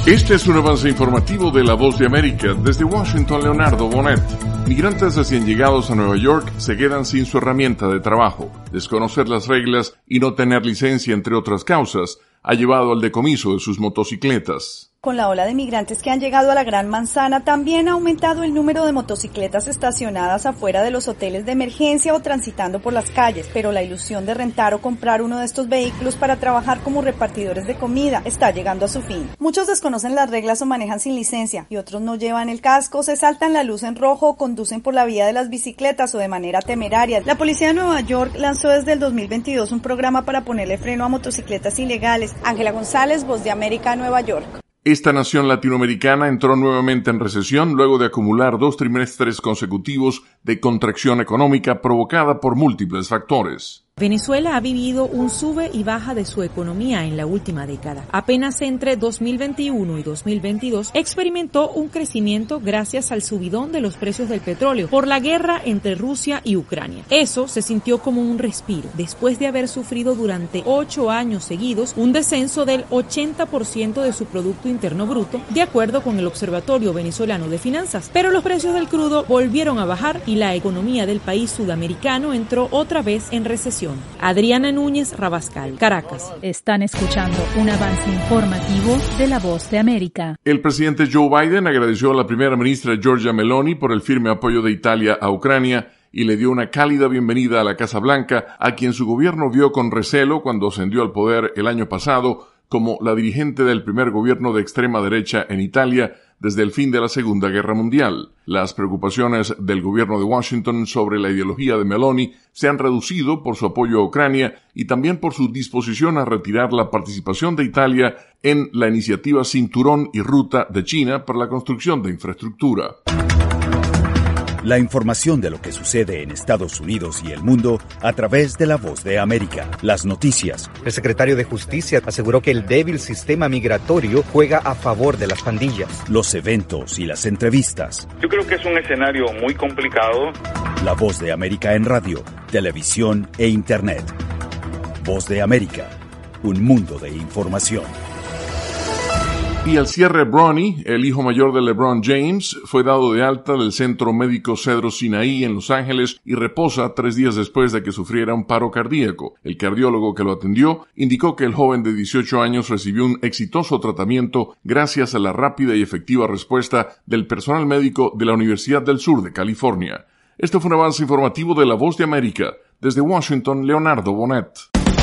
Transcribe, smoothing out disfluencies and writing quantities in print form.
Este es un avance informativo de La Voz de América. Desde Washington, Leonardo Bonet. Migrantes recién llegados a Nueva York se quedan sin su herramienta de trabajo. Desconocer las reglas y no tener licencia, entre otras causas, ha llevado al decomiso de sus motocicletas. Con la ola de migrantes que han llegado a la Gran Manzana, también ha aumentado el número de motocicletas estacionadas afuera de los hoteles de emergencia o transitando por las calles, pero la ilusión de rentar o comprar uno de estos vehículos para trabajar como repartidores de comida está llegando a su fin. Muchos desconocen las reglas o manejan sin licencia, y otros no llevan el casco, se saltan la luz en rojo o conducen por la vía de las bicicletas o de manera temeraria. La policía de Nueva York lanzó desde el 2022 un programa para ponerle freno a motocicletas ilegales. Ángela González, Voz de América, Nueva York. Esta nación latinoamericana entró nuevamente en recesión luego de acumular 2 trimestres consecutivos de contracción económica provocada por múltiples factores. Venezuela ha vivido un sube y baja de su economía en la última década. Apenas entre 2021 y 2022 experimentó un crecimiento gracias al subidón de los precios del petróleo por la guerra entre Rusia y Ucrania. Eso se sintió como un respiro, después de haber sufrido durante 8 años seguidos un descenso del 80% de su Producto Interno Bruto, de acuerdo con el Observatorio Venezolano de Finanzas. Pero los precios del crudo volvieron a bajar y la economía del país sudamericano entró otra vez en recesión. Adriana Núñez Rabascal, Caracas. Están escuchando un avance informativo de La Voz de América. El presidente Joe Biden agradeció a la primera ministra Giorgia Meloni por el firme apoyo de Italia a Ucrania y le dio una cálida bienvenida a la Casa Blanca, a quien su gobierno vio con recelo cuando ascendió al poder el año pasado como la dirigente del primer gobierno de extrema derecha en Italia desde el fin de la Segunda Guerra Mundial. Las preocupaciones del gobierno de Washington sobre la ideología de Meloni se han reducido por su apoyo a Ucrania y también por su disposición a retirar la participación de Italia en la iniciativa Cinturón y Ruta de China para la construcción de infraestructura. La información de lo que sucede en Estados Unidos y el mundo a través de La Voz de América. Las noticias. El secretario de Justicia aseguró que el débil sistema migratorio juega a favor de las pandillas. Los eventos y las entrevistas. Yo creo que es un escenario muy complicado. La Voz de América en radio, televisión e internet. Voz de América, un mundo de información. Y al cierre, Bronny, el hijo mayor de LeBron James, fue dado de alta del Centro Médico Cedro Sinaí en Los Ángeles y reposa 3 días después de que sufriera un paro cardíaco. El cardiólogo que lo atendió indicó que el joven de 18 años recibió un exitoso tratamiento gracias a la rápida y efectiva respuesta del personal médico de la Universidad del Sur de California. Este fue un avance informativo de La Voz de América. Desde Washington, Leonardo Bonet.